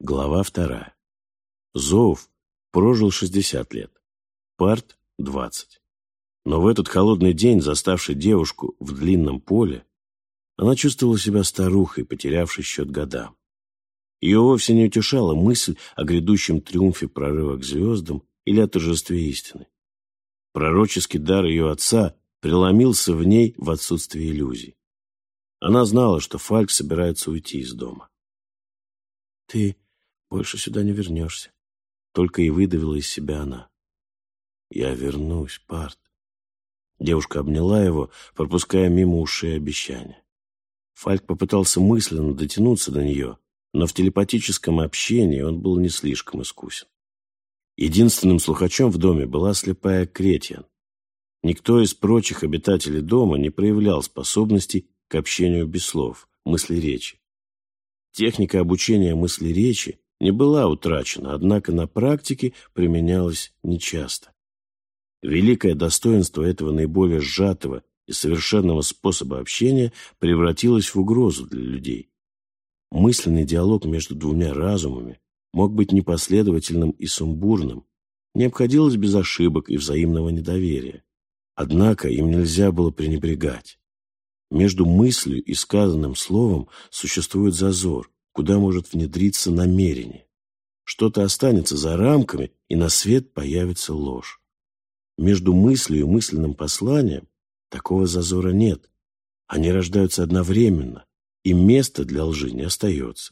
Глава 2. Зоуф прожил 60 лет, Парт – 20. Но в этот холодный день, заставший девушку в длинном поле, она чувствовала себя старухой, потерявшей счет годам. Ее вовсе не утешала мысль о грядущем триумфе прорыва к звездам или о торжестве истины. Пророческий дар ее отца преломился в ней в отсутствие иллюзий. Она знала, что Фальк собирается уйти из дома. «Ты больше сюда не вернешься», — только и выдавила из себя она. «Я вернусь, Парт». Девушка обняла его, пропуская мимо ушей обещания. Фальк попытался мысленно дотянуться до нее, но в телепатическом общении он был не слишком искусен. Единственным слухачом в доме была слепая Кретьян. Никто из прочих обитателей дома не проявлял способностей к общению без слов, мысли-речи. Техника обучения мысли-речи не была утрачена, однако на практике применялась нечасто. Великое достоинство этого наиболее сжатого и совершенного способа общения превратилось в угрозу для людей. Мысленный диалог между двумя разумами мог быть непоследовательным и сумбурным, не обходилось без ошибок и взаимного недоверия. Однако им нельзя было пренебрегать. Между мыслью и сказанным словом существует зазор, куда может внедриться намерение. Что-то останется за рамками, и на свет появится ложь. Между мыслью и мысленным посланием такого зазора нет. Они рождаются одновременно, и места для лжи не остается.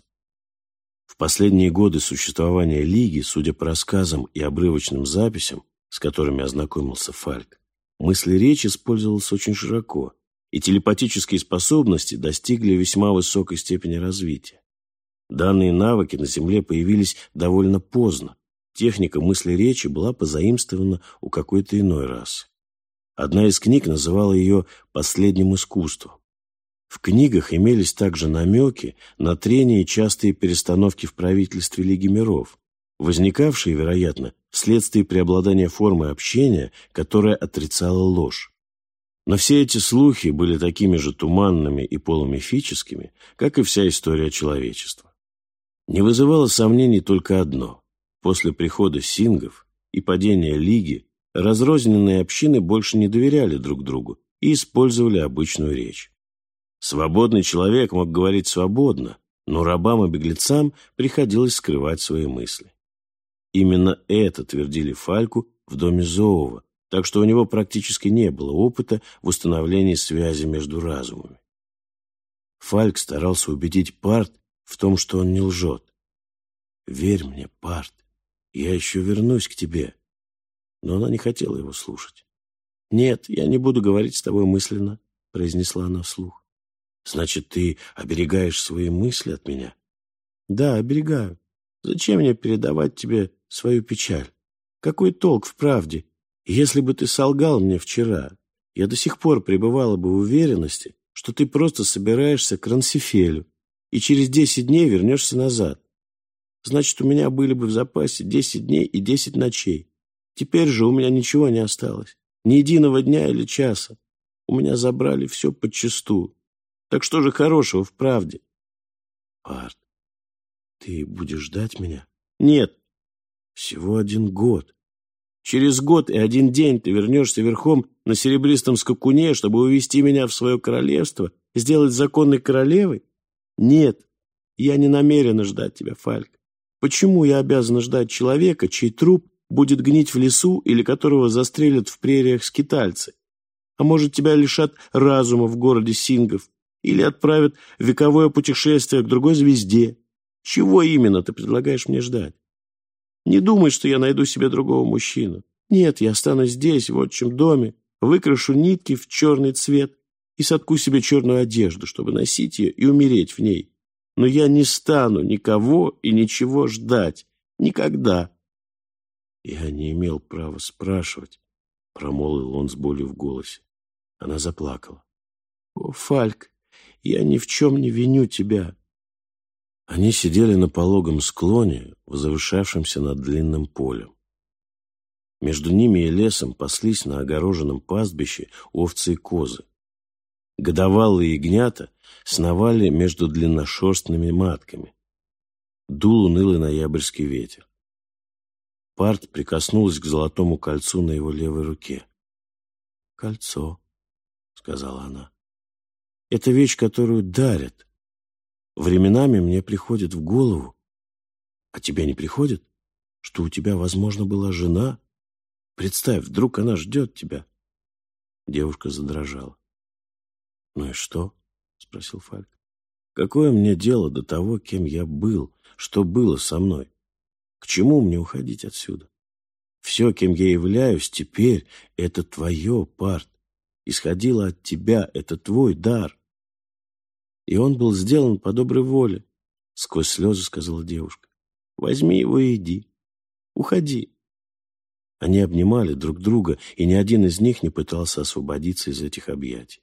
В последние годы существования Лиги, судя по рассказам и обрывочным записям, с которыми ознакомился Фальк, мысли-речь использовалась очень широко, и телепатические способности достигли весьма высокой степени развития. Данные навыки на Земле появились довольно поздно. Техника мысли-речи была позаимствована у какой-то иной расы. Одна из книг называла ее «последним искусством». В книгах имелись также намеки на трения и частые перестановки в правительстве Лиги миров, возникавшие, вероятно, вследствие преобладания формы общения, которая отрицала ложь. Но все эти слухи были такими же туманными и полумифическими, как и вся история человечества. Не вызывало сомнений только одно. После прихода сингов и падения Лиги разрозненные общины больше не доверяли друг другу и использовали обычную речь. Свободный человек мог говорить свободно, но рабам и беглецам приходилось скрывать свои мысли. Именно это твердили Фальку в доме Зоува, так что у него практически не было опыта в установлении связи между разумами. Фальк старался убедить Парт в том, что он не лжет. «Верь мне, Парт, я еще вернусь к тебе». Но она не хотела его слушать. «Нет, я не буду говорить с тобой мысленно», — произнесла она вслух. «Значит, ты оберегаешь свои мысли от меня?» «Да, оберегаю. Зачем мне передавать тебе свою печаль? Какой толк в правде? Если бы ты солгал мне вчера, я до сих пор пребывала бы в уверенности, что ты просто собираешься к Рансифелю и через 10 дней вернешься назад. Значит, у меня были бы в запасе 10 дней и 10 ночей. Теперь же у меня ничего не осталось, ни единого дня или часа. У меня забрали все подчистую. Так что же хорошего в правде?» «Парт, ты будешь ждать меня?» «Нет». «Всего 1 год. Через год и 1 день ты вернешься верхом на серебристом скакуне, чтобы увести меня в свое королевство, сделать законной королевой? Нет, я не намерена ждать тебя, Фальк. Почему я обязана ждать человека, чей труп будет гнить в лесу или которого застрелят в прериях скитальцы? А может, тебя лишат разума в городе сингов или отправят в вековое путешествие к другой звезде? Чего именно ты предлагаешь мне ждать? Не думай, что я найду себе другого мужчину. Нет, я останусь здесь, в отчим доме, выкрашу нитки в черный цвет и сотку себе черную одежду, чтобы носить ее и умереть в ней. Но я не стану никого и ничего ждать. Никогда». «Я не имел права спрашивать», — промолвил он с болью в голосе. Она заплакала. «О, Фальк, я ни в чем не виню тебя». Они сидели на пологом склоне, возвышавшемся над длинным полем. Между ними и лесом паслись на огороженном пастбище овцы и козы. Годовалые ягнята сновали между длинношерстными матками. Дул унылый ноябрьский ветер. Парт прикоснулась к золотому кольцу на его левой руке. «Кольцо», — сказала она. «Это вещь, которую дарят. Временами мне приходит в голову, а тебе не приходит, что у тебя, возможно, была жена? Представь, вдруг она ждет тебя». Девушка задрожала. «Ну и что?» — спросил Фальк. «Какое мне дело до того, кем я был, что было со мной? К чему мне уходить отсюда? Все, кем я являюсь теперь, это твое, Парт. Исходило от тебя, это твой дар. И он был сделан по доброй воле», — сквозь слезы сказала девушка. «Возьми его и иди. Уходи». Они обнимали друг друга, и ни один из них не пытался освободиться из этих объятий.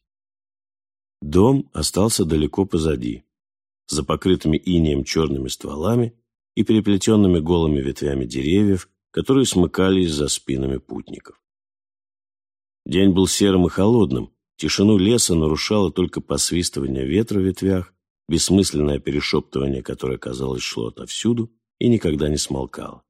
Дом остался далеко позади, за покрытыми инеем черными стволами и переплетенными голыми ветвями деревьев, которые смыкались за спинами путников. День был серым и холодным, тишину леса нарушало только посвистывание ветра в ветвях, бессмысленное перешептывание, которое, казалось, шло отовсюду и никогда не смолкало.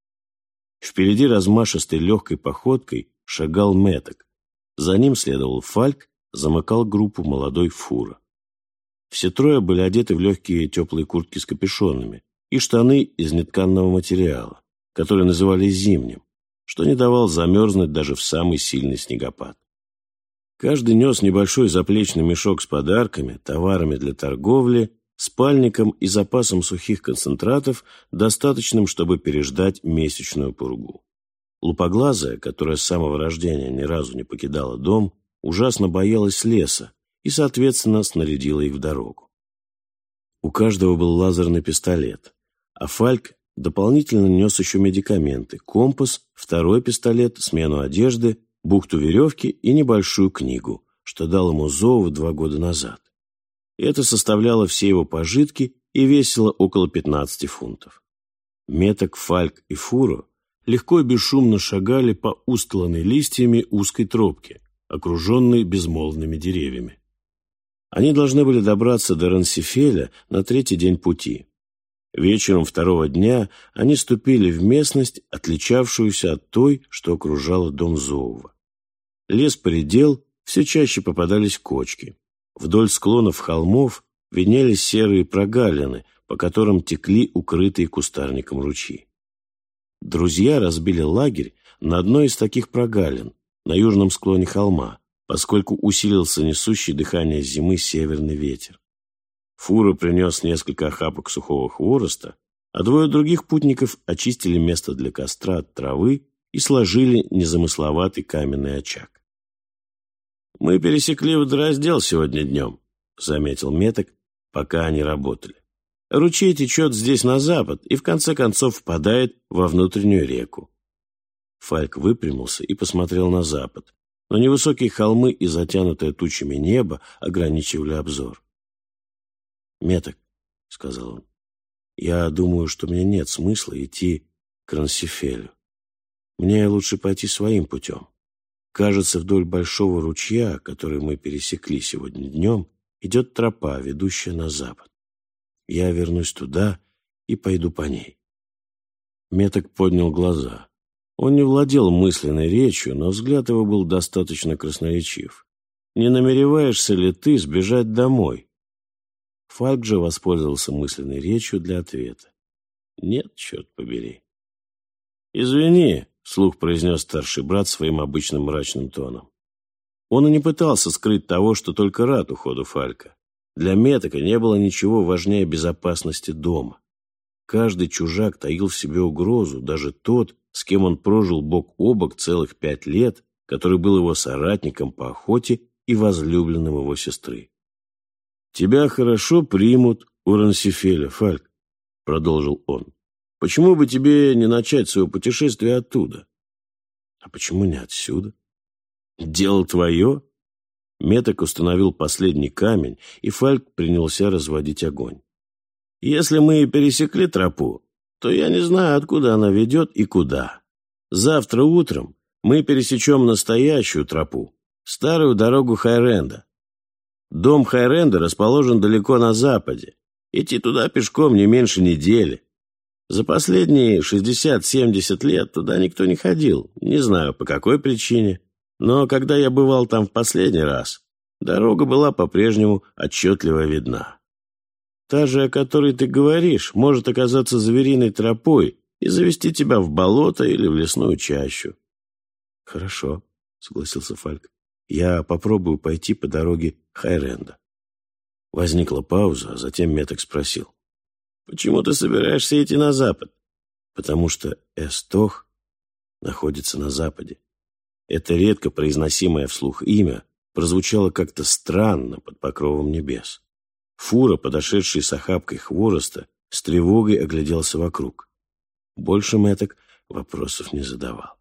Впереди размашистой легкой походкой шагал Меток. За ним следовал Фальк, замыкал группу молодой Фура. Все трое были одеты в легкие теплые куртки с капюшонами и штаны из нетканного материала, который называли зимним, что не давал замерзнуть даже в самый сильный снегопад. Каждый нес небольшой заплечный мешок с подарками, товарами для торговли, спальником и запасом сухих концентратов, достаточным, чтобы переждать месячную пургу. Лупоглазая, которая с самого рождения ни разу не покидала дом, ужасно боялась леса и, соответственно, снарядила их в дорогу. У каждого был лазерный пистолет, а Фальк дополнительно нес еще медикаменты, компас, второй пистолет, смену одежды, бухту веревки и небольшую книгу, что дал ему Зоов 2 года назад. Это составляло все его пожитки и весило около 15 фунтов. Меток, Фальк и Фуро легко и бесшумно шагали по устланной листьями узкой тропке, окруженной безмолвными деревьями. Они должны были добраться до Рансифеля на 3-й день пути. Вечером 2-го дня они ступили в местность, отличавшуюся от той, что окружала дом Зоува. Лес поредел, все чаще попадались кочки. Вдоль склонов холмов виднелись серые прогалины, по которым текли укрытые кустарником ручьи. Друзья разбили лагерь на одной из таких прогалин, на южном склоне холма, поскольку усилился несущий дыхание зимы северный ветер. Фура принес несколько охапок сухого хвороста, а 2 других путников очистили место для костра от травы и сложили незамысловатый каменный очаг. «Мы пересекли водораздел сегодня днем», — заметил Меток, пока они работали. «Ручей течет здесь на запад и в конце концов впадает во внутреннюю реку». Фальк выпрямился и посмотрел на запад, но невысокие холмы и затянутое тучами небо ограничивали обзор. «Меток», — сказал он, — «я думаю, что мне нет смысла идти к Рансифелю. Мне лучше пойти своим путем. Кажется, вдоль большого ручья, который мы пересекли сегодня днем, идет тропа, ведущая на запад. Я вернусь туда и пойду по ней». Меток поднял глаза. Он не владел мысленной речью, но взгляд его был достаточно красноречив. «Не намереваешься ли ты сбежать домой?» Фальк же воспользовался мысленной речью для ответа. «Нет, черт побери». «Извини», — вслух произнес старший брат своим обычным мрачным тоном. Он и не пытался скрыть того, что только рад уходу Фалька. Для Метока не было ничего важнее безопасности дома. Каждый чужак таил в себе угрозу, даже тот, с кем он прожил бок о бок целых 5 лет, который был его соратником по охоте и возлюбленным его сестры. «Тебя хорошо примут у Рансифеля, Фальк», — продолжил он. «Почему бы тебе не начать свое путешествие оттуда?» «А почему не отсюда?» «Дело твое». Меток установил последний камень, и Фальк принялся разводить огонь. «Если мы пересекли тропу, то я не знаю, откуда она ведет и куда. Завтра утром мы пересечем настоящую тропу, старую дорогу Хайренда. Дом Хайренда расположен далеко на западе. Идти туда пешком не меньше недели. За последние 60-70 лет туда никто не ходил, не знаю по какой причине, но когда я бывал там в последний раз, дорога была по-прежнему отчетливо видна. Та же, о которой ты говоришь, может оказаться звериной тропой и завести тебя в болото или в лесную чащу. — Хорошо, — согласился Фальк. — Я попробую пойти по дороге Хайренда. Возникла пауза, а затем Меток спросил. — Почему ты собираешься идти на запад? — Потому что Эстох находится на западе. Это редко произносимое вслух имя прозвучало как-то странно под покровом небес. Фура, подошедший с охапкой хвороста, с тревогой огляделся вокруг. Больше Меток вопросов не задавал.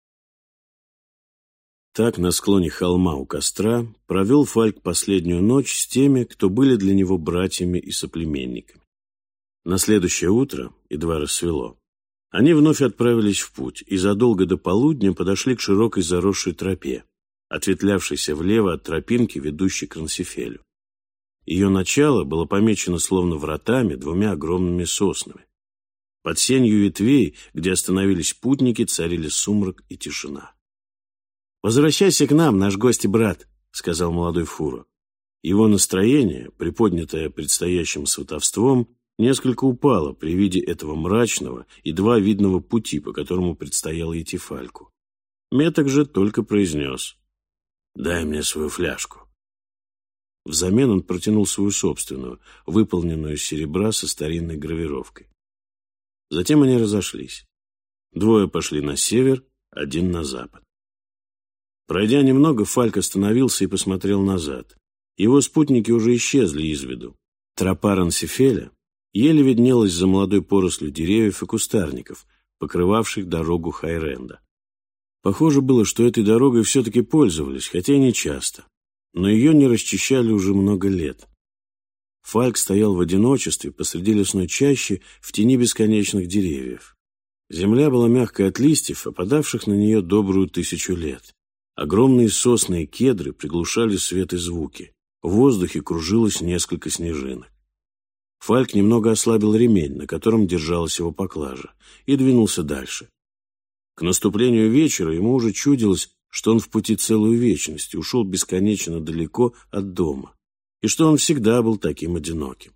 Так на склоне холма у костра провел Фальк последнюю ночь с теми, кто были для него братьями и соплеменниками. На следующее утро, едва рассвело, они вновь отправились в путь и задолго до полудня подошли к широкой заросшей тропе, ответвлявшейся влево от тропинки, ведущей к Рансифелю. Ее начало было помечено словно вратами двумя огромными соснами. Под сенью ветвей, где остановились путники, царили сумрак и тишина. «Возвращайся к нам, наш гость и брат», — сказал молодой Фура. Его настроение, приподнятое предстоящим сватовством, несколько упало при виде этого мрачного и едва видного пути, по которому предстояло идти Фальку. Меток же только произнес: «Дай мне свою фляжку». Взамен он протянул свою собственную, выполненную из серебра со старинной гравировкой. Затем они разошлись. Двое пошли на север, один на запад. Пройдя немного, Фальк остановился и посмотрел назад. Его спутники уже исчезли из виду. Тропа Рансифеля еле виднелась за молодой порослью деревьев и кустарников, покрывавших дорогу Хайренда. Похоже было, что этой дорогой все-таки пользовались, хотя и не часто, но ее не расчищали уже много лет. Фальк стоял в одиночестве посреди лесной чащи в тени бесконечных деревьев. Земля была мягкой от листьев, опадавших на нее добрую 1000 лет. Огромные сосны и кедры приглушали свет и звуки. В воздухе кружилось несколько снежинок. Фальк немного ослабил ремень, на котором держалась его поклажа, и двинулся дальше. К наступлению вечера ему уже чудилось, что он в пути целую вечность и ушел бесконечно далеко от дома, и что он всегда был таким одиноким.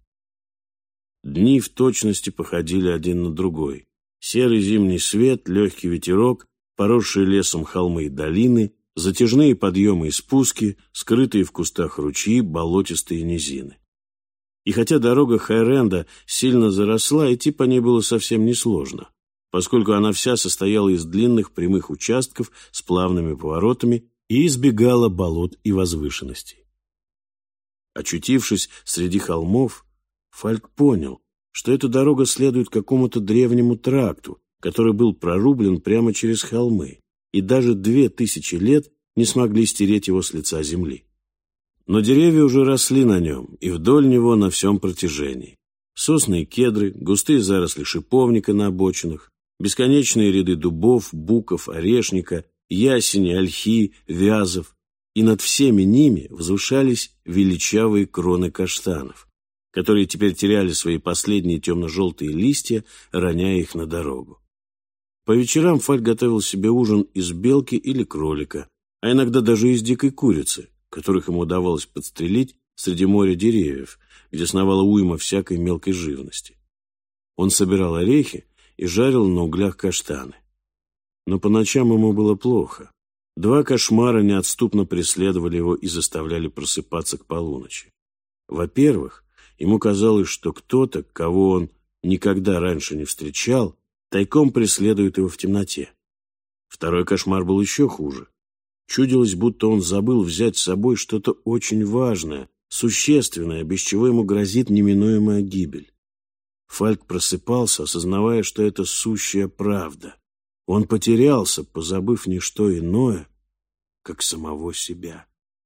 Дни в точности походили один на другой. Серый зимний свет, легкий ветерок, поросшие лесом холмы и долины, затяжные подъемы и спуски, скрытые в кустах ручьи, болотистые низины. И хотя дорога Хайренда сильно заросла, идти по ней было совсем несложно, поскольку она вся состояла из длинных прямых участков с плавными поворотами и избегала болот и возвышенностей. Очутившись среди холмов, Фальк понял, что эта дорога следует какому-то древнему тракту, который был прорублен прямо через холмы, и даже 2000 лет не смогли стереть его с лица земли. Но деревья уже росли на нем и вдоль него на всем протяжении. Сосны и кедры, густые заросли шиповника на обочинах, бесконечные ряды дубов, буков, орешника, ясени, ольхи, вязов, и над всеми ними возвышались величавые кроны каштанов, которые теперь теряли свои последние темно-желтые листья, роняя их на дорогу. По вечерам Фальк готовил себе ужин из белки или кролика, а иногда даже из дикой курицы, которых ему удавалось подстрелить среди моря деревьев, где сновала уйма всякой мелкой живности. Он собирал орехи и жарил на углях каштаны. Но по ночам ему было плохо. 2 кошмара неотступно преследовали его и заставляли просыпаться к полуночи. Во-первых, ему казалось, что кто-то, кого он никогда раньше не встречал, тайком преследует его в темноте. Второй кошмар был еще хуже. Чудилось, будто он забыл взять с собой что-то очень важное, существенное, без чего ему грозит неминуемая гибель. Фальк просыпался, осознавая, что это сущая правда. Он потерялся, позабыв не что иное, как самого себя.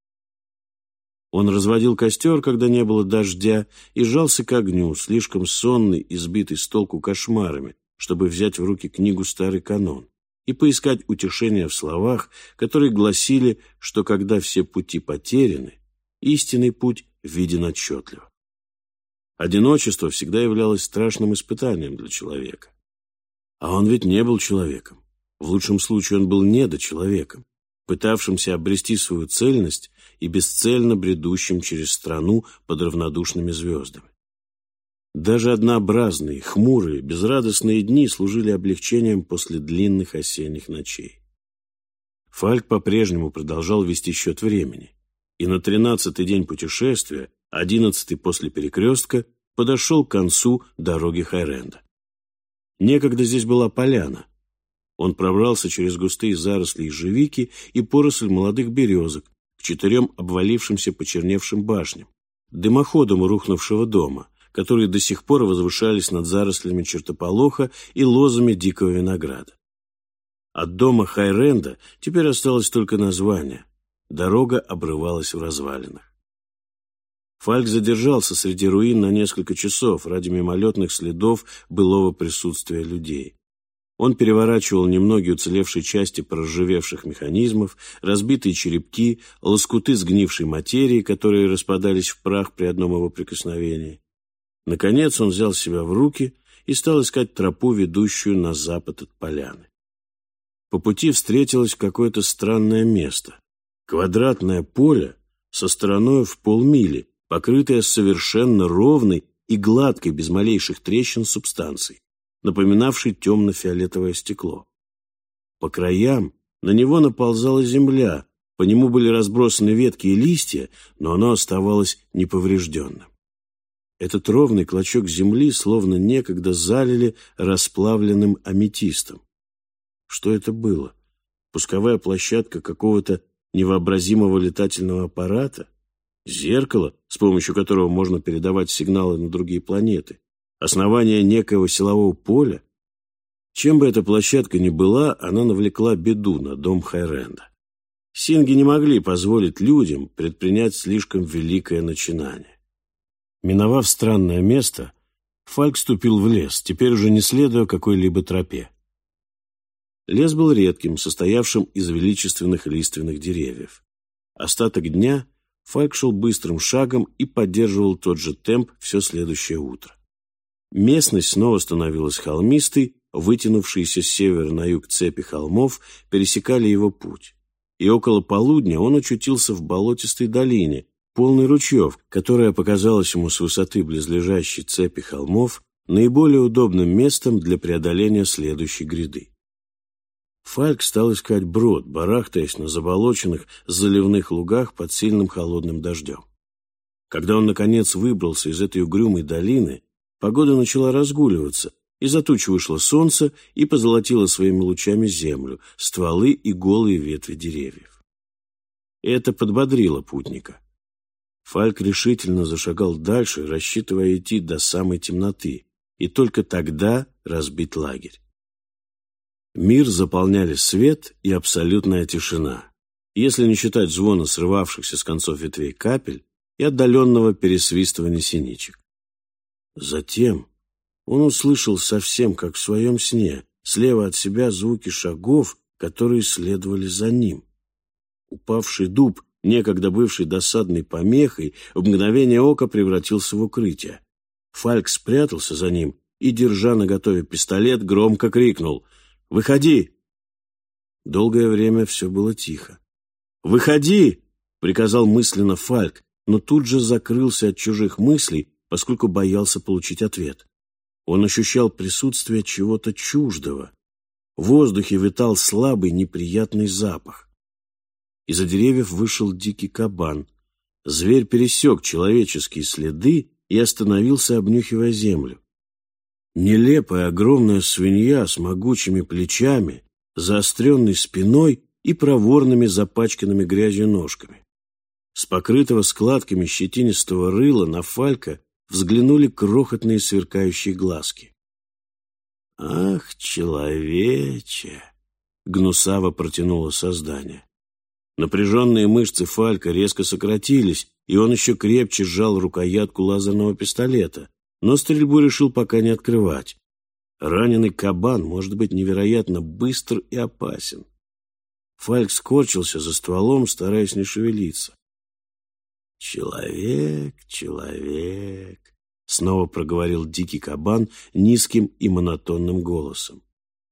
Он разводил костер, когда не было дождя, и жался к огню, слишком сонный и сбитый с толку кошмарами, чтобы взять в руки книгу «Старый канон» и поискать утешения в словах, которые гласили, что когда все пути потеряны, истинный путь виден отчетливо. Одиночество всегда являлось страшным испытанием для человека. А он ведь не был человеком. В лучшем случае он был недочеловеком, пытавшимся обрести свою цельность и бесцельно бредущим через страну под равнодушными звездами. Даже однообразные, хмурые, безрадостные дни служили облегчением после длинных осенних ночей. Фальк по-прежнему продолжал вести счет времени, и на 13-й день путешествия, 11-й после перекрестка, подошел к концу дороги Хайренда. Некогда здесь была поляна. Он пробрался через густые заросли ежевики и поросль молодых березок к 4 обвалившимся почерневшим башням, дымоходам рухнувшего дома, которые до сих пор возвышались над зарослями чертополоха и лозами дикого винограда. От дома Хайренда теперь осталось только название. Дорога обрывалась в развалинах. Фальк задержался среди руин на несколько часов ради мимолетных следов былого присутствия людей. Он переворачивал немногие уцелевшие части проржавевших механизмов, разбитые черепки, лоскуты сгнившей материи, которые распадались в прах при одном его прикосновении. Наконец он взял себя в руки и стал искать тропу, ведущую на запад от поляны. По пути встретилось какое-то странное место. Квадратное поле со стороной в полмили, покрытое совершенно ровной и гладкой, без малейших трещин, субстанцией, напоминавшей темно-фиолетовое стекло. По краям на него наползала земля, по нему были разбросаны ветки и листья, но оно оставалось неповрежденным. Этот ровный клочок земли словно некогда залили расплавленным аметистом. Что это было? Пусковая площадка какого-то невообразимого летательного аппарата? Зеркало, с помощью которого можно передавать сигналы на другие планеты? Основание некоего силового поля? Чем бы эта площадка ни была, она навлекла беду на дом Хайренда. Синги не могли позволить людям предпринять слишком великое начинание. Миновав странное место, Фальк ступил в лес, теперь уже не следуя какой-либо тропе. Лес был редким, состоявшим из величественных лиственных деревьев. Остаток дня Фальк шел быстрым шагом и поддерживал тот же темп все следующее утро. Местность снова становилась холмистой, вытянувшиеся с севера на юг цепи холмов пересекали его путь. И около полудня он очутился в болотистой долине, полной ручьев, которая показалась ему с высоты близлежащей цепи холмов наиболее удобным местом для преодоления следующей гряды. Фальк стал искать брод, барахтаясь на заболоченных заливных лугах под сильным холодным дождем. Когда он, наконец, выбрался из этой угрюмой долины, погода начала разгуливаться, из-за туч вышло солнце и позолотило своими лучами землю, стволы и голые ветви деревьев. Это подбодрило путника. Фальк решительно зашагал дальше, рассчитывая идти до самой темноты, и только тогда разбить лагерь. Мир заполняли свет и абсолютная тишина, если не считать звона срывавшихся с концов ветвей капель и отдаленного пересвистывания синичек. Затем он услышал совсем как в своем сне, слева от себя звуки шагов, которые следовали за ним. Упавший дуб, некогда бывший досадной помехой, в мгновение ока превратился в укрытие. Фальк спрятался за ним и, держа наготове пистолет, громко крикнул: «Выходи!» Долгое время все было тихо. «Выходи!» — приказал мысленно Фальк, но тут же закрылся от чужих мыслей, поскольку боялся получить ответ. Он ощущал присутствие чего-то чуждого. В воздухе витал слабый неприятный запах. Из-за деревьев вышел дикий кабан. Зверь пересек человеческие следы и остановился, обнюхивая землю. Нелепая огромная свинья с могучими плечами, заостренной спиной и проворными запачканными грязью ножками. С покрытого складками щетинистого рыла на Фалька взглянули крохотные сверкающие глазки. «Ах, человече!» — гнусаво протянуло создание. Напряженные мышцы Фалька резко сократились, и он еще крепче сжал рукоятку лазерного пистолета, но стрельбу решил пока не открывать. Раненый кабан может быть невероятно быстр и опасен. Фальк скорчился за стволом, стараясь не шевелиться. «Человек, человек», — снова проговорил дикий кабан низким и монотонным голосом.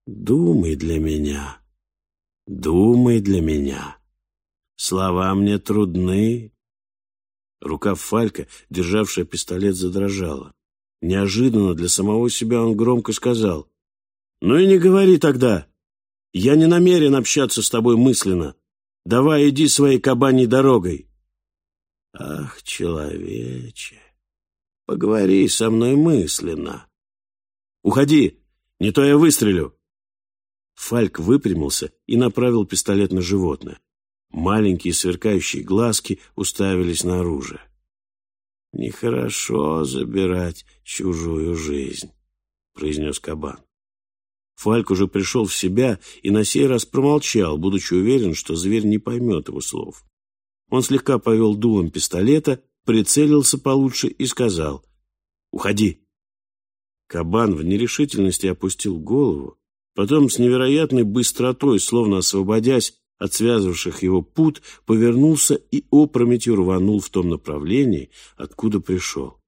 Думай для меня, думай для меня. Слова мне трудны». Рука Фалька, державшая пистолет, задрожала. Неожиданно для самого себя он громко сказал: «Ну и не говори тогда. Я не намерен общаться с тобой мысленно. Давай иди своей кабаньей дорогой». «Ах, человече, поговори со мной мысленно». «Уходи, не то я выстрелю». Фальк выпрямился и направил пистолет на животное. Маленькие сверкающие глазки уставились на оружие. «Нехорошо забирать чужую жизнь», — произнес кабан. Фальк уже пришел в себя и на сей раз промолчал, будучи уверен, что зверь не поймет его слов. Он слегка повел дулом пистолета, прицелился получше и сказал: «Уходи». Кабан в нерешительности опустил голову, потом с невероятной быстротой, словно освободясь от связывавших его пут, повернулся и опрометью рванул в том направлении, откуда пришел.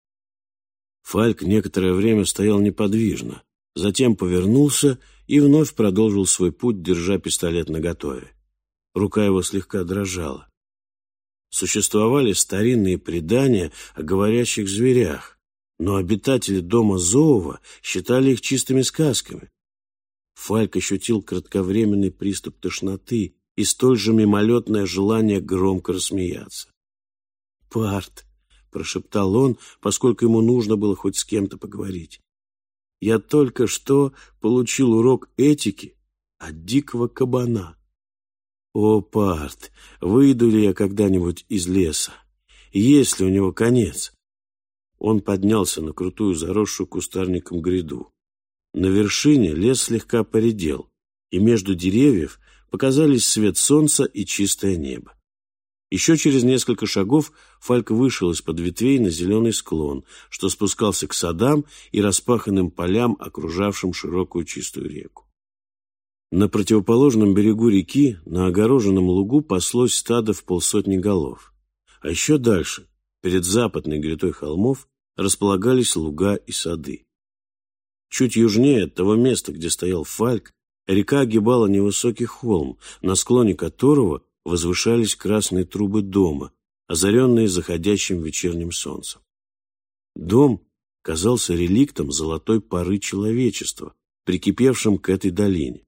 Фальк некоторое время стоял неподвижно, затем повернулся и вновь продолжил свой путь, держа пистолет наготове. Рука его слегка дрожала. Существовали старинные предания о говорящих зверях, но обитатели дома Зоова считали их чистыми сказками. Фальк ощутил кратковременный приступ тошноты и столь же мимолетное желание громко рассмеяться. «Парт», — прошептал он, поскольку ему нужно было хоть с кем-то поговорить, — «я только что получил урок этики от дикого кабана. О, Парт, выйду ли я когда-нибудь из леса? Есть ли у него конец?» Он поднялся на крутую, заросшую кустарником гряду. На вершине лес слегка поредел, и между деревьев показались свет солнца и чистое небо. Еще через несколько шагов Фальк вышел из-под ветвей на зеленый склон, что спускался к садам и распаханным полям, окружавшим широкую чистую реку. На противоположном берегу реки, на огороженном лугу, паслось стадо в 50 голов. А еще дальше, перед западной грядой холмов, располагались луга и сады. Чуть южнее от того места, где стоял Фальк, река огибала невысокий холм, на склоне которого возвышались красные трубы дома, озаренные заходящим вечерним солнцем. Дом казался реликтом золотой поры человечества, прикипевшим к этой долине.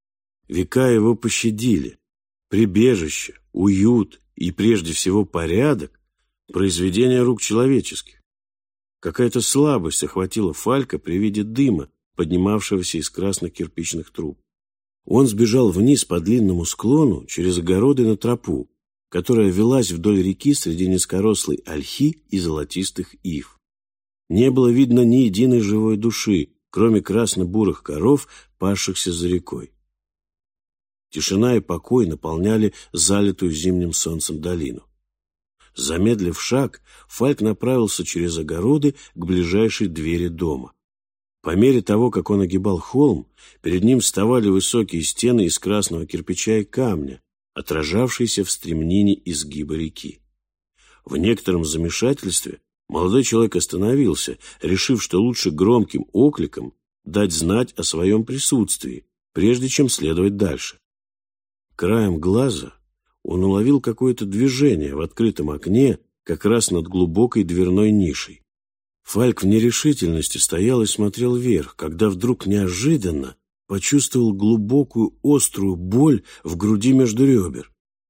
Века его пощадили. Прибежище, уют и, прежде всего, порядок – произведение рук человеческих. Какая-то слабость охватила Фалька при виде дыма, поднимавшегося из красных кирпичных труб. Он сбежал вниз по длинному склону через огороды на тропу, которая велась вдоль реки среди низкорослой ольхи и золотистых ив. Не было видно ни единой живой души, кроме красно-бурых коров, пасшихся за рекой. Тишина и покой наполняли залитую зимним солнцем долину. Замедлив шаг, Фальк направился через огороды к ближайшей двери дома. По мере того, как он огибал холм, перед ним вставали высокие стены из красного кирпича и камня, отражавшиеся в стремнине изгиба реки. В некотором замешательстве молодой человек остановился, решив, что лучше громким окликом дать знать о своем присутствии, прежде чем следовать дальше. Краем глаза он уловил какое-то движение в открытом окне, как раз над глубокой дверной нишей. Фальк в нерешительности стоял и смотрел вверх, когда вдруг неожиданно почувствовал глубокую острую боль в груди между ребер.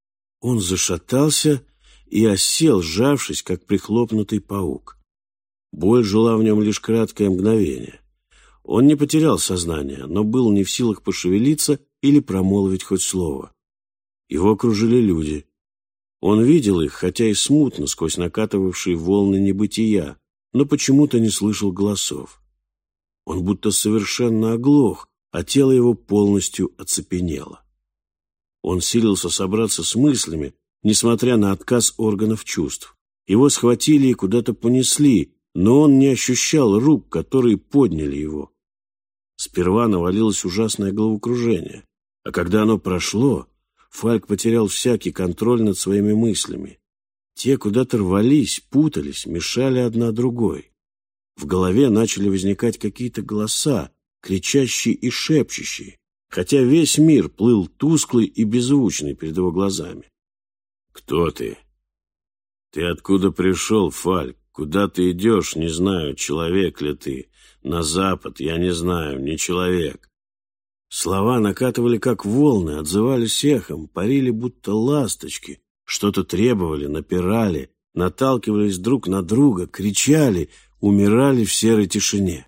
Он зашатался и осел, сжавшись, как прихлопнутый паук. Боль жила в нем лишь краткое мгновение. Он не потерял сознание, но был не в силах пошевелиться или промолвить хоть слово. Его окружили люди. Он видел их, хотя и смутно, сквозь накатывавшие волны небытия, но почему-то не слышал голосов. Он будто совершенно оглох, а тело его полностью оцепенело. Он силился собраться с мыслями, несмотря на отказ органов чувств. Его схватили и куда-то понесли, но он не ощущал рук, которые подняли его. Сперва навалилось ужасное головокружение, а когда оно прошло, Фальк потерял всякий контроль над своими мыслями. Те куда-то рвались, путались, мешали одна другой. В голове начали возникать какие-то голоса, кричащие и шепчущие. хотя весь мир плыл тусклый и беззвучный перед его глазами. «Кто ты? Ты откуда пришел, Фальк? Куда ты идешь, не знаю, человек ли ты. На запад, я не знаю, не человек». Слова накатывали, как волны, отзывались эхом, парили, будто ласточки, что-то требовали, напирали, наталкивались друг на друга, кричали, умирали в серой тишине.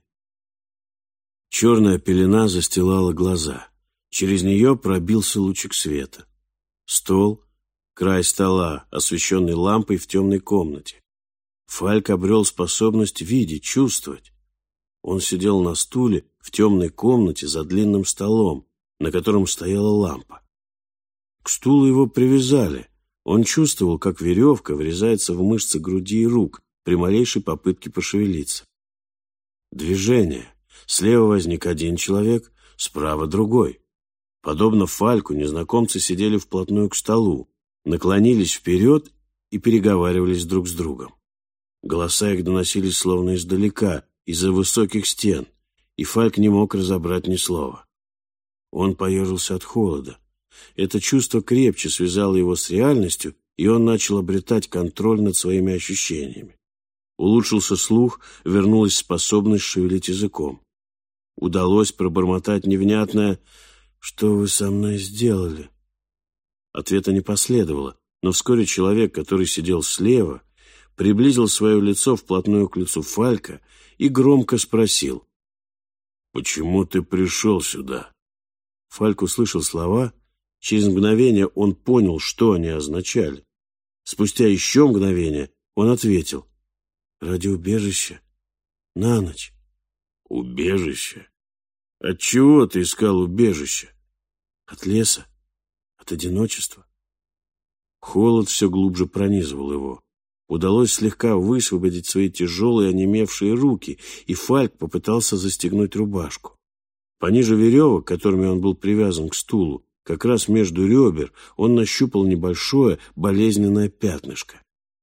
Черная пелена застилала глаза. Через нее пробился лучик света. Стол, край стола, освещенный лампой в темной комнате. Фальк обрел способность видеть, чувствовать. Он сидел на стуле в темной комнате за длинным столом, на котором стояла лампа. К стулу его привязали. Он чувствовал, как веревка врезается в мышцы груди и рук при малейшей попытке пошевелиться. Движение. Слева возник один человек, справа другой. Подобно Фальку, незнакомцы сидели вплотную к столу, наклонились вперед и переговаривались друг с другом. Голоса их доносились словно издалека, из-за высоких стен, и Фальк не мог разобрать ни слова. Он поежился от холода. Это чувство крепче связало его с реальностью, и он начал обретать контроль над своими ощущениями. Улучшился слух, вернулась способность шевелить языком. Удалось пробормотать невнятное «Что вы со мной сделали?». Ответа не последовало, но вскоре человек, который сидел слева, приблизил свое лицо вплотную к лицу Фалька и громко спросил: «Почему ты пришел сюда?» Фальк услышал слова. Через мгновение он понял, что они означали. Спустя еще мгновение он ответил: «Ради убежища. На ночь». «Убежище? От чего ты искал убежище?» «От леса. От одиночества». Холод все глубже пронизывал его. Удалось слегка высвободить свои тяжелые онемевшие руки, и Фальк попытался застегнуть рубашку. Пониже веревок, которыми он был привязан к стулу, как раз между ребер, он нащупал небольшое болезненное пятнышко.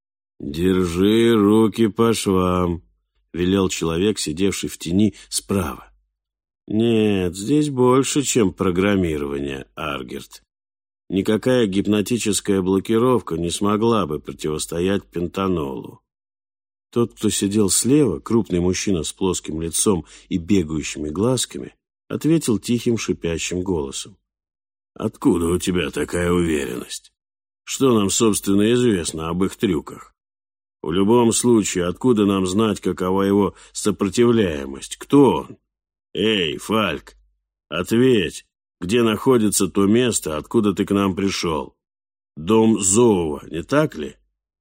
«Держи руки по швам», — велел человек, сидевший в тени справа. «Нет, здесь больше, чем программирование, Аргерт. Никакая гипнотическая блокировка не смогла бы противостоять пентанолу». Тот, кто сидел слева, крупный мужчина с плоским лицом и бегающими глазками, ответил тихим шипящим голосом: «Откуда у тебя такая уверенность? Что нам, собственно, известно об их трюках? В любом случае, откуда нам знать, какова его сопротивляемость? Кто он? Эй, Фальк, ответь, где находится то место, откуда ты к нам пришел? Дом Зоува, не так ли?»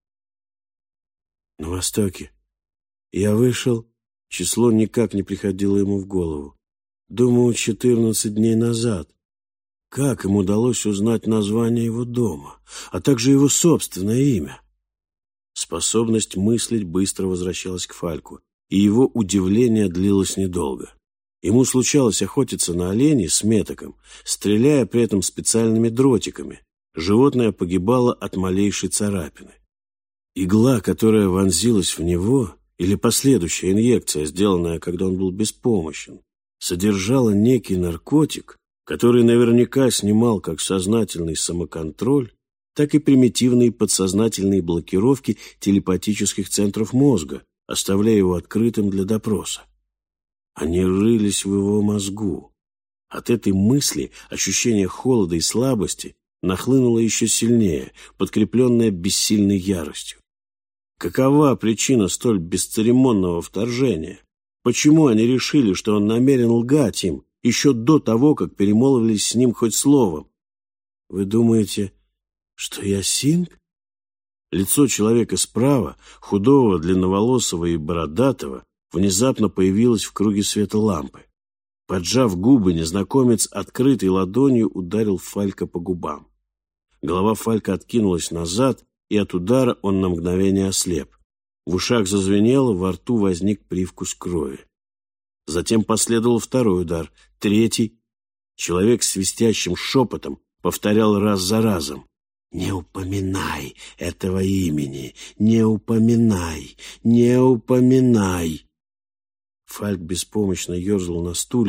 «На востоке. Я вышел...» Число никак не приходило ему в голову. «Думаю, 14 дней назад. Как им удалось узнать название его дома, а также его собственное имя?» Способность мыслить быстро возвращалась к Фальку, и его удивление длилось недолго. Ему случалось охотиться на оленей с метоком, стреляя при этом специальными дротиками. Животное погибало от малейшей царапины. Игла, которая вонзилась в него, или последующая инъекция, сделанная, когда он был беспомощен, содержала некий наркотик, который наверняка снимал как сознательный самоконтроль, так и примитивные подсознательные блокировки телепатических центров мозга, оставляя его открытым для допроса. Они рылись в его мозгу. От этой мысли ощущение холода и слабости нахлынуло еще сильнее, подкрепленное бессильной яростью. Какова причина столь бесцеремонного вторжения? Почему они решили, что он намерен лгать им еще до того, как перемолвились с ним хоть словом? «Вы думаете, что я Синг?» Лицо человека справа, худого, длинноволосого и бородатого, внезапно появилось в круге света лампы. Поджав губы, незнакомец открытой ладонью ударил Фалька по губам. Голова Фалька откинулась назад, и от удара он на мгновение ослеп. В ушах зазвенело, во рту возник привкус крови. Затем последовал второй удар, третий. Человек с свистящим шепотом повторял раз за разом: «Не упоминай этого имени! Не упоминай! Не упоминай!» Фальк беспомощно ерзал на стуле,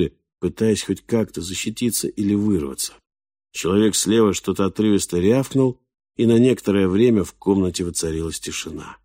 пытаясь хоть как-то защититься или вырваться. Человек слева что-то отрывисто рявкнул, и на некоторое время в комнате воцарилась тишина.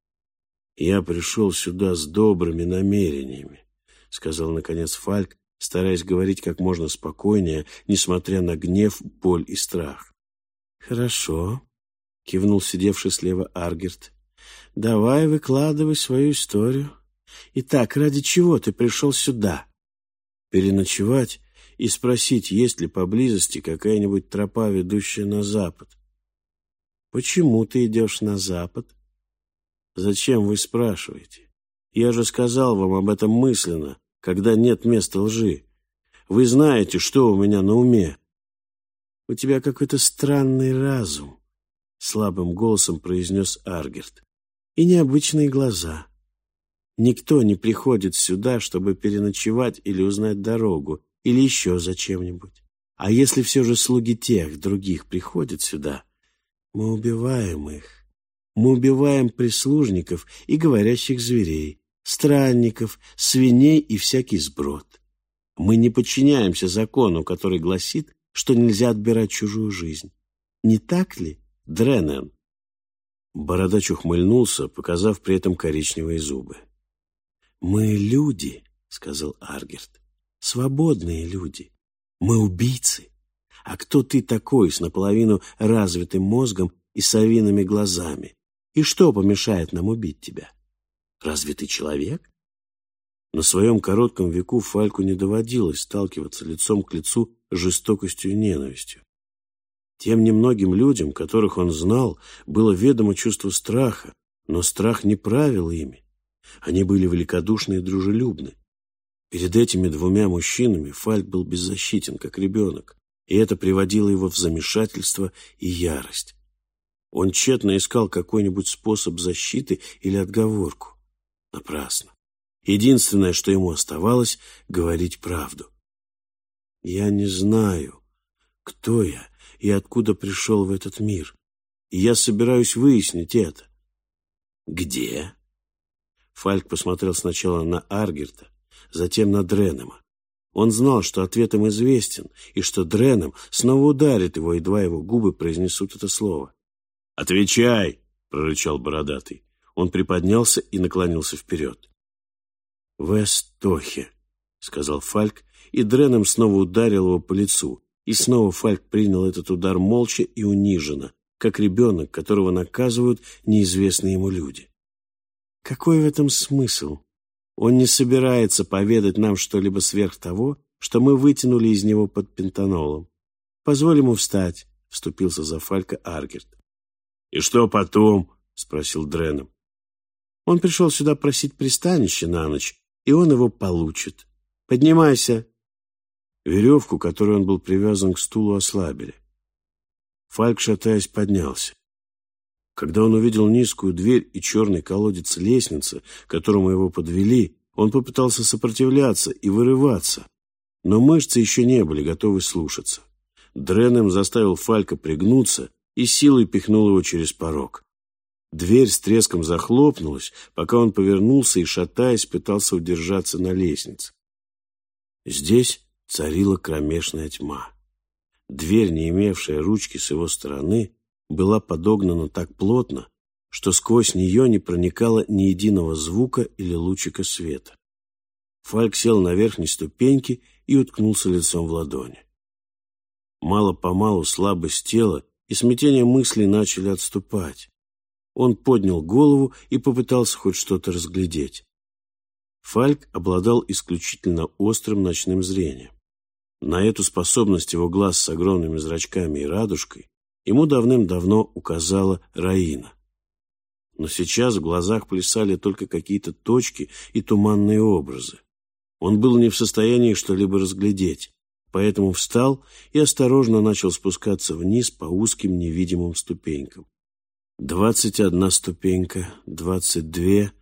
«Я пришел сюда с добрыми намерениями», — сказал наконец Фальк, стараясь говорить как можно спокойнее, несмотря на гнев, боль и страх. «Хорошо», — кивнул сидевший слева Аргерт. «Давай выкладывай свою историю. Итак, ради чего ты пришел сюда?» «Переночевать и спросить, есть ли поблизости какая-нибудь тропа, ведущая на запад». «Почему ты идешь на запад?» «Зачем вы спрашиваете? Я же сказал вам об этом мысленно, когда нет места лжи. Вы знаете, что у меня на уме». «У тебя какой-то странный разум», — слабым голосом произнес Аргерт, — «и необычные глаза. Никто не приходит сюда, чтобы переночевать или узнать дорогу, или еще зачем-нибудь. А если все же слуги тех других приходят сюда, мы убиваем их. Мы убиваем прислужников и говорящих зверей, странников, свиней и всякий сброд. Мы не подчиняемся закону, который гласит, что нельзя отбирать чужую жизнь. Не так ли, Дренен?» Бородач ухмыльнулся, показав при этом коричневые зубы. «Мы люди», — сказал Аргерт, — «свободные люди. Мы убийцы. А кто ты такой с наполовину развитым мозгом и совиными глазами? И что помешает нам убить тебя? Разве ты человек?» На своем коротком веку Фальку не доводилось сталкиваться лицом к лицу с жестокостью и ненавистью. Тем немногим людям, которых он знал, было ведомо чувство страха, но страх не правил ими. Они были великодушны и дружелюбны. Перед этими двумя мужчинами Фальк был беззащитен, как ребенок, и это приводило его в замешательство и ярость. Он тщетно искал какой-нибудь способ защиты или отговорку. Напрасно. Единственное, что ему оставалось, — говорить правду. «Я не знаю, кто я и откуда пришел в этот мир, и я собираюсь выяснить это». «Где?» Фальк посмотрел сначала на Аргерта, затем на Дренема. Он знал, что ответ им известен, и что Дренем снова ударит его, едва его губы произнесут это слово. «Отвечай!» — прорычал бородатый. Он приподнялся и наклонился вперед. «В Эстохе», — сказал Фальк, и Дренем снова ударил его по лицу. И снова Фальк принял этот удар молча и униженно, как ребенок, которого наказывают неизвестные ему люди. «Какой в этом смысл? Он не собирается поведать нам что-либо сверх того, что мы вытянули из него под пентанолом. Позволь ему встать», — вступился за Фалька Аргерт. «И что потом?» — спросил Дренем. «Он пришел сюда просить пристанище на ночь, и он его получит. Поднимайся». Веревку, которой он был привязан к стулу, ослабили. Фальк, шатаясь, поднялся. Когда он увидел низкую дверь и черный колодец лестницы, к которому его подвели, он попытался сопротивляться и вырываться, но мышцы еще не были готовы слушаться. Дренем заставил Фалька пригнуться и силой пихнул его через порог. Дверь с треском захлопнулась, пока он повернулся и, шатаясь, пытался удержаться на лестнице. Здесь царила кромешная тьма. Дверь, не имевшая ручки с его стороны, была подогнана так плотно, что сквозь нее не проникало ни единого звука или лучика света. Фальк сел на верхней ступеньке и уткнулся лицом в ладони. Мало-помалу слабость тела и смятение мыслей начали отступать. Он поднял голову и попытался хоть что-то разглядеть. Фальк обладал исключительно острым ночным зрением. На эту способность его глаз с огромными зрачками и радужкой ему давным-давно указала Раина. Но сейчас в глазах плясали только какие-то точки и туманные образы. Он был не в состоянии что-либо разглядеть, поэтому встал и осторожно начал спускаться вниз по узким невидимым ступенькам. 21 ступенька, 22,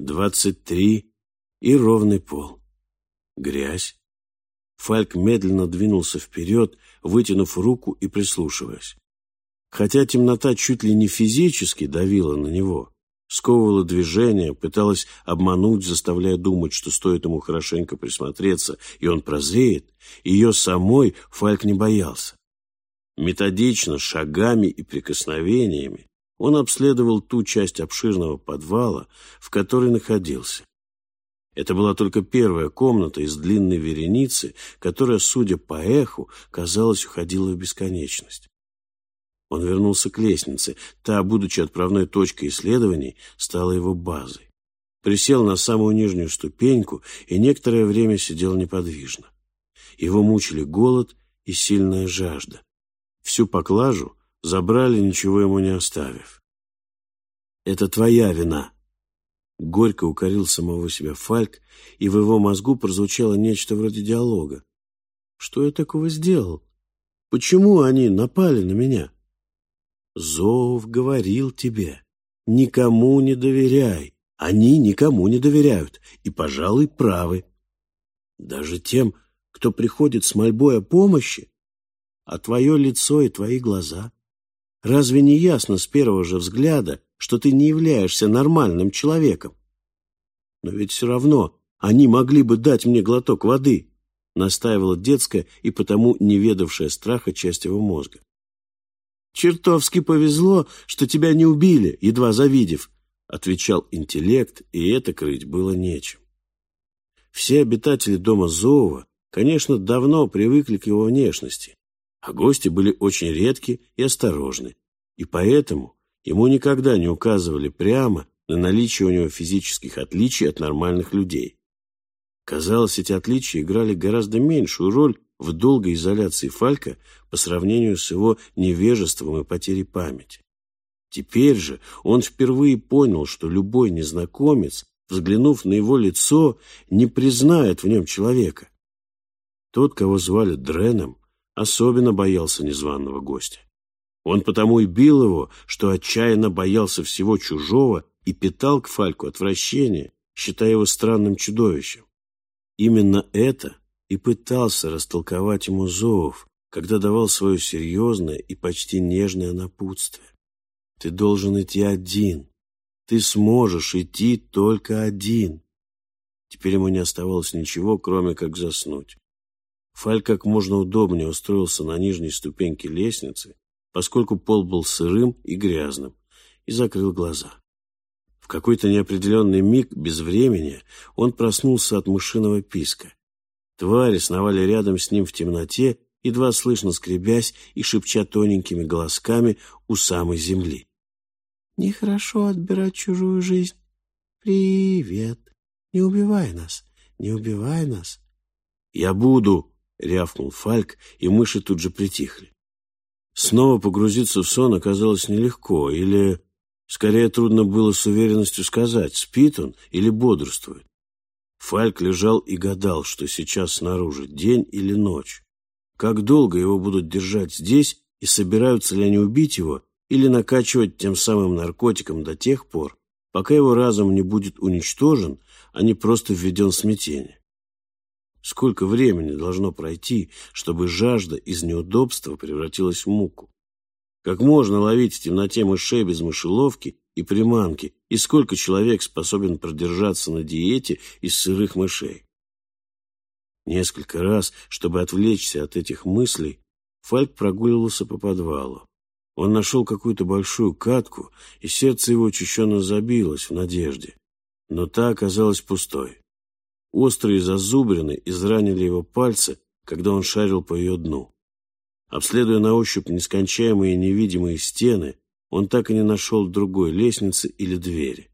23 и ровный пол. Грязь. Фальк медленно двинулся вперед, вытянув руку и прислушиваясь. Хотя темнота чуть ли не физически давила на него, сковывала движение, пыталась обмануть, заставляя думать, что стоит ему хорошенько присмотреться, и он прозреет. Ее самой Фальк не боялся. Методично, шагами и прикосновениями он обследовал ту часть обширного подвала, в которой находился. Это была только первая комната из длинной вереницы, которая, судя по эху, казалось, уходила в бесконечность. Он вернулся к лестнице. Та, будучи отправной точкой исследований, стала его базой. Присел на самую нижнюю ступеньку и некоторое время сидел неподвижно. Его мучили голод и сильная жажда. Всю поклажу забрали, ничего ему не оставив. «Это твоя вина!» Горько укорил самого себя Фальк, и в его мозгу прозвучало нечто вроде диалога. «Что я такого сделал? Почему они напали на меня?» «Зов говорил тебе, никому не доверяй. Они никому не доверяют, и, пожалуй, правы. Даже тем, кто приходит с мольбой о помощи. А твое лицо и твои глаза. Разве не ясно с первого же взгляда, что ты не являешься нормальным человеком? Но ведь все равно они могли бы дать мне глоток воды», настаивала детская и потому не ведавшая страха часть его мозга. «Чертовски повезло, что тебя не убили, едва завидев», отвечал интеллект, и это крыть было нечем. Все обитатели дома Зоова, конечно, давно привыкли к его внешности, а гости были очень редки и осторожны, и поэтому ему никогда не указывали прямо на наличие у него физических отличий от нормальных людей. Казалось, эти отличия играли гораздо меньшую роль в долгой изоляции Фалька по сравнению с его невежеством и потерей памяти. Теперь же он впервые понял, что любой незнакомец, взглянув на его лицо, не признает в нем человека. Тот, кого звали Дреном, особенно боялся незваного гостя. Он потому и бил его, что отчаянно боялся всего чужого и питал к Фальку отвращение, считая его странным чудовищем. Именно это и пытался растолковать ему Зоов, когда давал свое серьезное и почти нежное напутствие. «Ты должен идти один. Ты сможешь идти только один». Теперь ему не оставалось ничего, кроме как заснуть. Фальк как можно удобнее устроился на нижней ступеньке лестницы, поскольку пол был сырым и грязным, и закрыл глаза. В какой-то неопределенный миг без времени он проснулся от мышиного писка. Твари сновали рядом с ним в темноте, едва слышно скребясь и шепча тоненькими голосками у самой земли. «Нехорошо отбирать чужую жизнь. Привет. Не убивай нас, не убивай нас». «Я буду», — рявкнул Фальк, и мыши тут же притихли. Снова погрузиться в сон оказалось нелегко, или, скорее, трудно было с уверенностью сказать, спит он или бодрствует. Фальк лежал и гадал, что сейчас снаружи, день или ночь. Как долго его будут держать здесь, и собираются ли они убить его или накачивать тем самым наркотиком до тех пор, пока его разум не будет уничтожен, а не просто введен в смятение. Сколько времени должно пройти, чтобы жажда из неудобства превратилась в муку? Как можно ловить в темноте мышей без мышеловки и приманки, и сколько человек способен продержаться на диете из сырых мышей? Несколько раз, чтобы отвлечься от этих мыслей, Фальк прогуливался по подвалу. Он нашел какую-то большую катку, и сердце его учащенно забилось в надежде. Но та оказалась пустой. Острые зазубрины изранили его пальцы, когда он шарил по ее дну. Обследуя на ощупь нескончаемые невидимые стены, он так и не нашел другой лестницы или двери.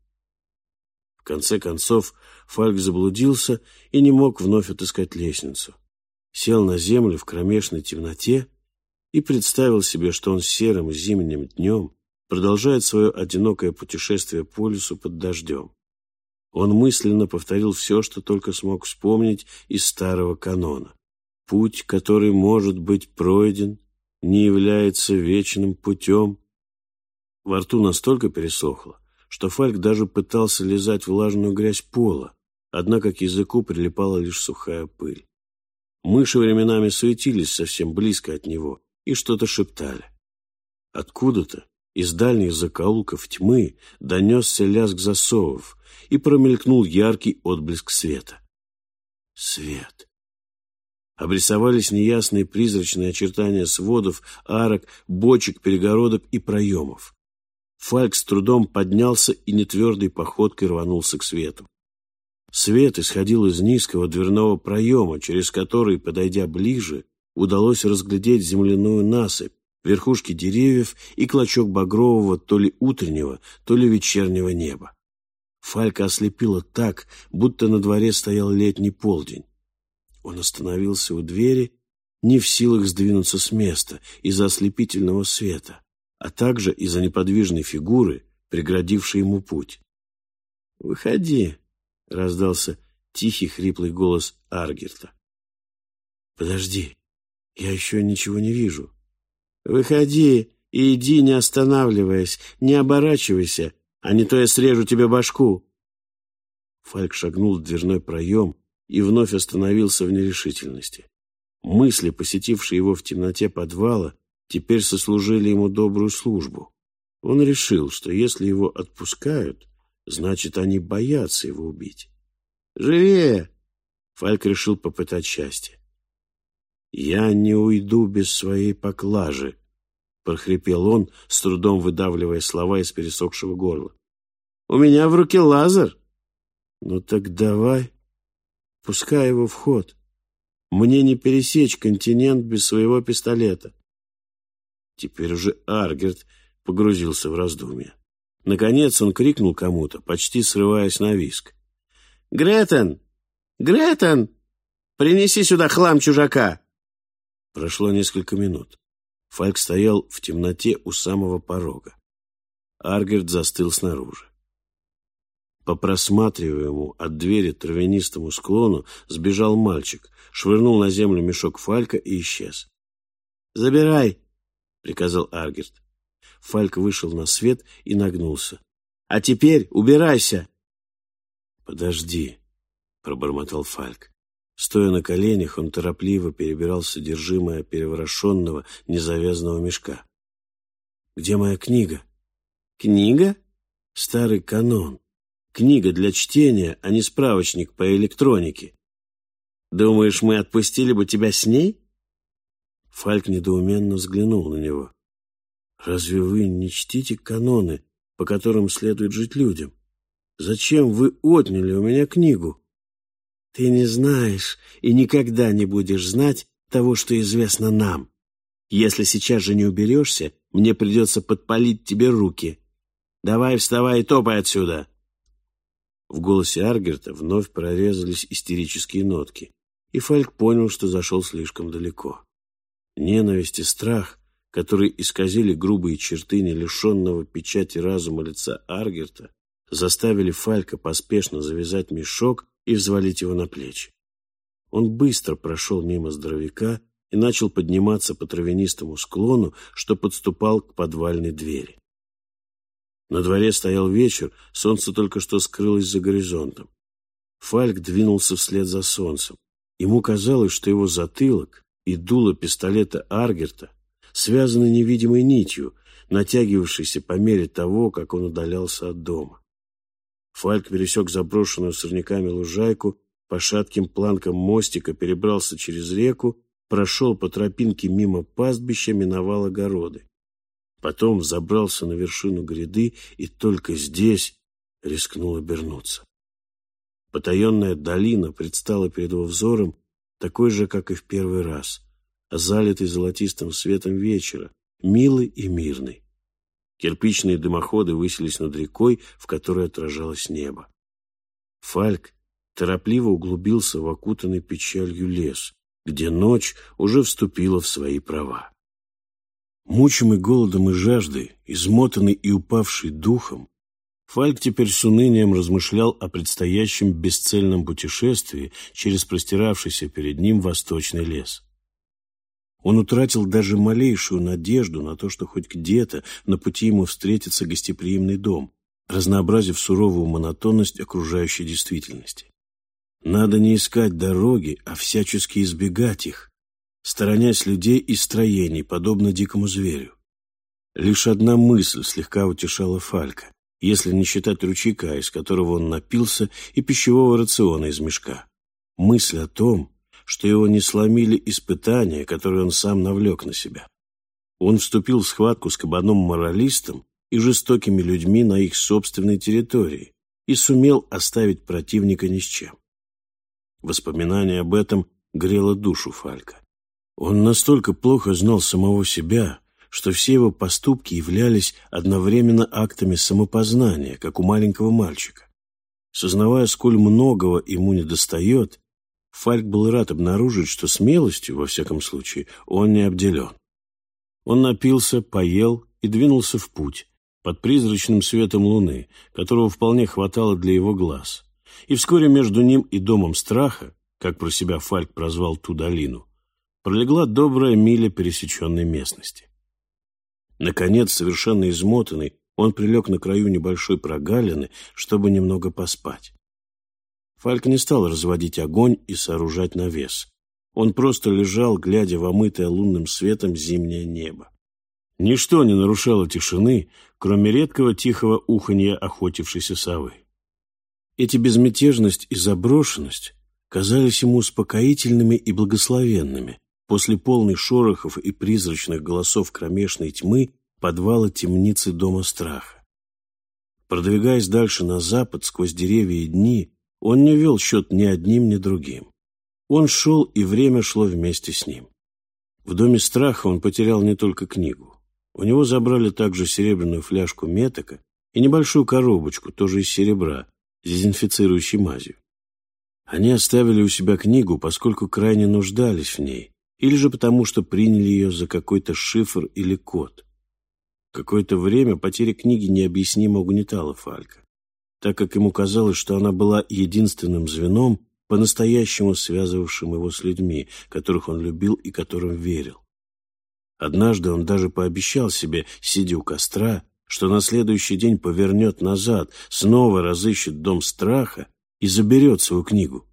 В конце концов, Фальк заблудился и не мог вновь отыскать лестницу. Сел на землю в кромешной темноте и представил себе, что он серым зимним днем продолжает свое одинокое путешествие по лесу под дождем. Он мысленно повторил все, что только смог вспомнить из старого канона. Путь, который может быть пройден, не является вечным путем. Во рту настолько пересохло, что Фальк даже пытался лизать влажную грязь пола, однако к языку прилипала лишь сухая пыль. Мыши временами суетились совсем близко от него и что-то шептали. Откуда-то, Из дальних закоулков тьмы донесся лязг засовов, и промелькнул яркий отблеск света. Свет. Обрисовались неясные призрачные очертания сводов, арок, бочек, перегородок и проемов. Фальк с трудом поднялся и нетвердой походкой рванулся к свету. Свет исходил из низкого дверного проема, через который, подойдя ближе, удалось разглядеть земляную насыпь, верхушки деревьев и клочок багрового то ли утреннего, то ли вечернего неба. Фалька ослепило так, будто на дворе стоял летний полдень. Он остановился у двери, не в силах сдвинуться с места из-за ослепительного света, а также из-за неподвижной фигуры, преградившей ему путь. «Выходи!» — раздался тихий хриплый голос Аргерта. «Подожди, я еще ничего не вижу». «Выходи и иди, не останавливаясь, не оборачивайся, а не то я срежу тебе башку». Фальк шагнул в дверной проем и вновь остановился в нерешительности. Мысли, посетившие его в темноте подвала, теперь сослужили ему добрую службу. Он решил, что если его отпускают, значит, они боятся его убить. «Живее!» Фальк решил попытать счастье. «Я не уйду без своей поклажи», — прохрипел он, с трудом выдавливая слова из пересохшего горла. «У меня в руке лазер». «Ну так давай, пускай его в ход. Мне не пересечь континент без своего пистолета». Теперь уже Аргерт погрузился в раздумья. Наконец он крикнул кому-то, почти срываясь на визг. «Гретен! Гретен! Принеси сюда хлам чужака!» Прошло несколько минут. Фальк стоял в темноте у самого порога. Аргерт застыл снаружи. По просматриваемому от двери травянистому склону сбежал мальчик, швырнул на землю мешок Фалька и исчез. «Забирай!» — приказал Аргерт. Фальк вышел на свет и нагнулся. «А теперь убирайся!» «Подожди!» — пробормотал Фальк. Стоя на коленях, он торопливо перебирал содержимое переворошенного, незавязанного мешка. «Где моя книга?» «Книга?» «Старый канон. Книга для чтения, а не справочник по электронике». «Думаешь, мы отпустили бы тебя с ней?» Фальк недоуменно взглянул на него. «Разве вы не чтите каноны, по которым следует жить людям? Зачем вы отняли у меня книгу?» «Ты не знаешь и никогда не будешь знать того, что известно нам. Если сейчас же не уберешься, мне придется подпалить тебе руки. Давай вставай и топай отсюда!» В голосе Аргерта вновь прорезались истерические нотки, и Фальк понял, что зашел слишком далеко. Ненависть и страх, которые исказили грубые черты нелишенного печати разума лица Аргерта, заставили Фалька поспешно завязать мешок и взвалить его на плечи. Он быстро прошел мимо здоровяка и начал подниматься по травянистому склону, что подступал к подвальной двери. На дворе стоял вечер, солнце только что скрылось за горизонтом. Фальк двинулся вслед за солнцем. Ему казалось, что его затылок и дуло пистолета Аргерта связаны невидимой нитью, натягивавшейся по мере того, как он удалялся от дома. Фальк пересек заброшенную сорняками лужайку, по шатким планкам мостика перебрался через реку, прошел по тропинке мимо пастбища, миновал огороды. Потом взобрался на вершину гряды и только здесь рискнул обернуться. Потаенная долина предстала перед его взором такой же, как и в первый раз, залитый золотистым светом вечера, милый и мирный. Кирпичные дымоходы высились над рекой, в которой отражалось небо. Фальк торопливо углубился в окутанный печалью лес, где ночь уже вступила в свои права. Мучимый голодом и жаждой, измотанный и упавший духом, Фальк теперь с унынием размышлял о предстоящем бесцельном путешествии через простиравшийся перед ним восточный лес. Он утратил даже малейшую надежду на то, что хоть где-то на пути ему встретится гостеприимный дом, разнообразив суровую монотонность окружающей действительности. Надо не искать дороги, а всячески избегать их, сторонясь людей и строений, подобно дикому зверю. Лишь одна мысль слегка утешала Фалька, если не считать ручейка, из которого он напился, и пищевого рациона из мешка. Мысль о том, что его не сломили испытания, которые он сам навлек на себя. Он вступил в схватку с кабаном-моралистом и жестокими людьми на их собственной территории и сумел оставить противника ни с чем. Воспоминание об этом грело душу Фалька. Он настолько плохо знал самого себя, что все его поступки являлись одновременно актами самопознания, как у маленького мальчика. Сознавая, сколь многого ему недостает, Фальк был рад обнаружить, что смелостью, во всяком случае, он не обделен. Он напился, поел и двинулся в путь, под призрачным светом луны, которого вполне хватало для его глаз. И вскоре между ним и домом страха, как про себя Фальк прозвал ту долину, пролегла добрая миля пересеченной местности. Наконец, совершенно измотанный, он прилег на краю небольшой прогалины, чтобы немного поспать. Фальк не стал разводить огонь и сооружать навес. Он просто лежал, глядя в омытое лунным светом зимнее небо. Ничто не нарушало тишины, кроме редкого тихого уханья охотившейся совы. Эти безмятежность и заброшенность казались ему успокоительными и благословенными после полной шорохов и призрачных голосов кромешной тьмы подвала темницы дома страха. Продвигаясь дальше на запад сквозь деревья и дни, он не вел счет ни одним, ни другим. Он шел, и время шло вместе с ним. В доме страха он потерял не только книгу. У него забрали также серебряную фляжку метока и небольшую коробочку, тоже из серебра, с дезинфицирующей мазью. Они оставили у себя книгу, поскольку крайне нуждались в ней, или же потому, что приняли ее за какой-то шифр или код. Какое-то время потеря книги необъяснимо угнетала Фалька, так как ему казалось, что она была единственным звеном, по-настоящему связывавшим его с людьми, которых он любил и которым верил. Однажды он даже пообещал себе, сидя у костра, что на следующий день повернет назад, снова разыщет дом страха и заберет свою книгу.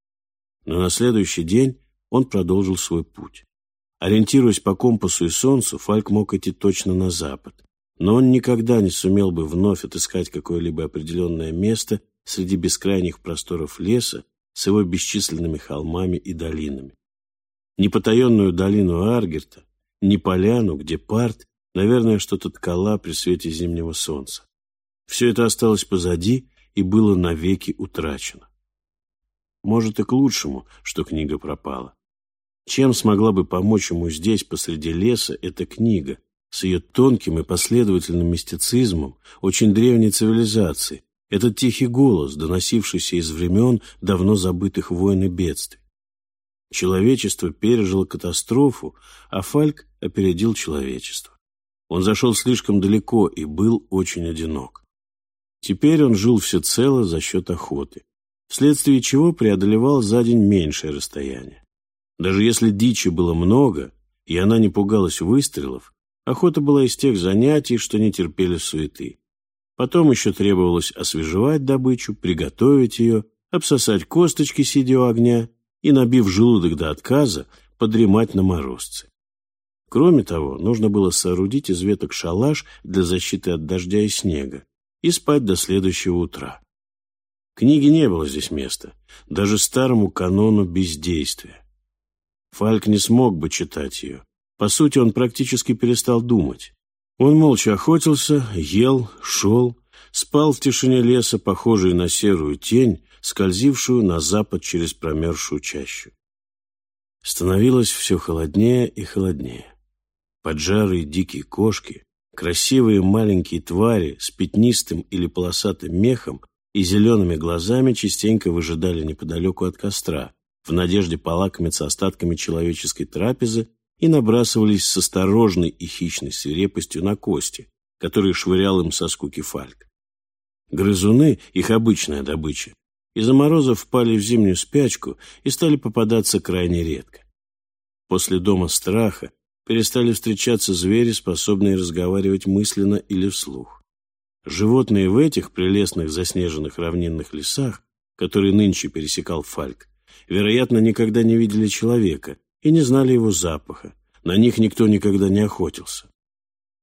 Но на следующий день он продолжил свой путь. Ориентируясь по компасу и солнцу, Фальк мог идти точно на запад, но он никогда не сумел бы вновь отыскать какое-либо определенное место среди бескрайних просторов леса с его бесчисленными холмами и долинами. Ни потаенную долину Аргерта, ни поляну, где Парт, наверное, что-то ткала при свете зимнего солнца. Все это осталось позади и было навеки утрачено. Может, и к лучшему, что книга пропала. Чем смогла бы помочь ему здесь, посреди леса, эта книга, с ее тонким и последовательным мистицизмом очень древней цивилизации, этот тихий голос, доносившийся из времен давно забытых войн и бедствий? Человечество пережило катастрофу, а Фальк опередил человечество. Он зашел слишком далеко и был очень одинок. Теперь он жил всецело за счет охоты, вследствие чего преодолевал за день меньшее расстояние. Даже если дичи было много, и она не пугалась выстрелов, охота была из тех занятий, что не терпели суеты. Потом еще требовалось освежевать добычу, приготовить ее, обсосать косточки, сидя у огня, и, набив желудок до отказа, подремать на морозце. Кроме того, нужно было соорудить из веток шалаш для защиты от дождя и снега и спать до следующего утра. Книги не было здесь места, даже старому канону бездействия. Фальк не смог бы читать ее. По сути, он практически перестал думать. Он молча охотился, ел, шел, спал в тишине леса, похожей на серую тень, скользившую на запад через промерзшую чащу. Становилось все холоднее и холоднее. Поджарые дикие кошки, красивые маленькие твари с пятнистым или полосатым мехом и зелеными глазами частенько выжидали неподалеку от костра, в надежде полакомиться остатками человеческой трапезы, и набрасывались с осторожной и хищной свирепостью на кости, которые швырял им со скуки Фальк. Грызуны, их обычная добыча, из-за морозов впали в зимнюю спячку и стали попадаться крайне редко. После дома страха перестали встречаться звери, способные разговаривать мысленно или вслух. Животные в этих прелестных заснеженных равнинных лесах, которые нынче пересекал Фальк, вероятно, никогда не видели человека и не знали его запаха, на них никто никогда не охотился.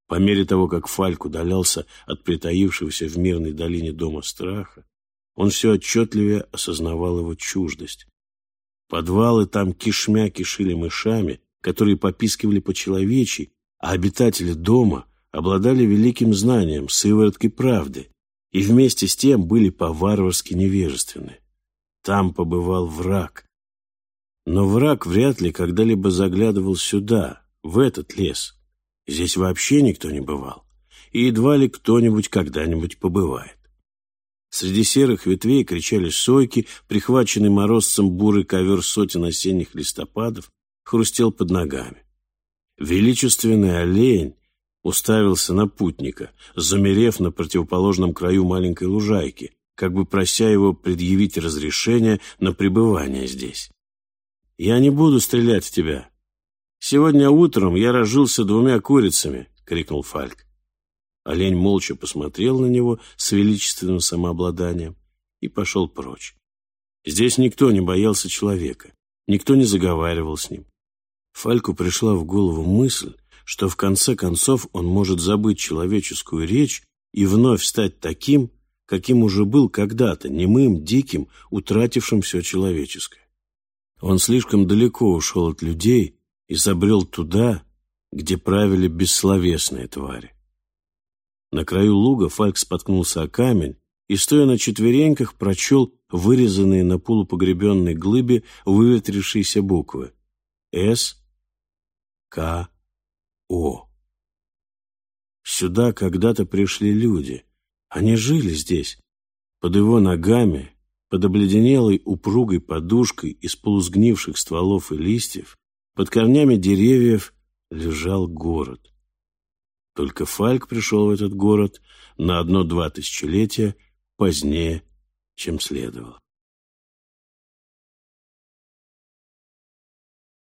По мере того, как Фальк удалялся от притаившегося в мирной долине дома страха, он все отчетливее осознавал его чуждость. Подвалы там кишмя кишили мышами, которые попискивали по-человечьи, а обитатели дома обладали великим знанием, сывороткой правды, и вместе с тем были по-варварски невежественны. Там побывал враг. Но враг вряд ли когда-либо заглядывал сюда, в этот лес. Здесь вообще никто не бывал, и едва ли кто-нибудь когда-нибудь побывает. Среди серых ветвей кричали сойки, прихваченный морозцем бурый ковер сотен осенних листопадов хрустел под ногами. Величественный олень уставился на путника, замерев на противоположном краю маленькой лужайки, как бы прося его предъявить разрешение на пребывание здесь. «Я не буду стрелять в тебя. Сегодня утром я разжился 2 курицами», — крикнул Фальк. Олень молча посмотрел на него с величественным самообладанием и пошел прочь. Здесь никто не боялся человека, никто не заговаривал с ним. Фальку пришла в голову мысль, что в конце концов он может забыть человеческую речь и вновь стать таким, каким уже был когда-то, немым, диким, утратившим все человеческое. Он слишком далеко ушел от людей и забрел туда, где правили бессловесные твари. На краю луга Фальк споткнулся о камень и, стоя на четвереньках, прочел вырезанные на полупогребенной глыбе выветрившиеся буквы «С. К. О». Сюда когда-то пришли люди. Они жили здесь. Под его ногами, под обледенелой упругой подушкой из полусгнивших стволов и листьев, под корнями деревьев лежал город. Только Фальк пришел в этот город на 1-2 тысячелетия позднее, чем следовало.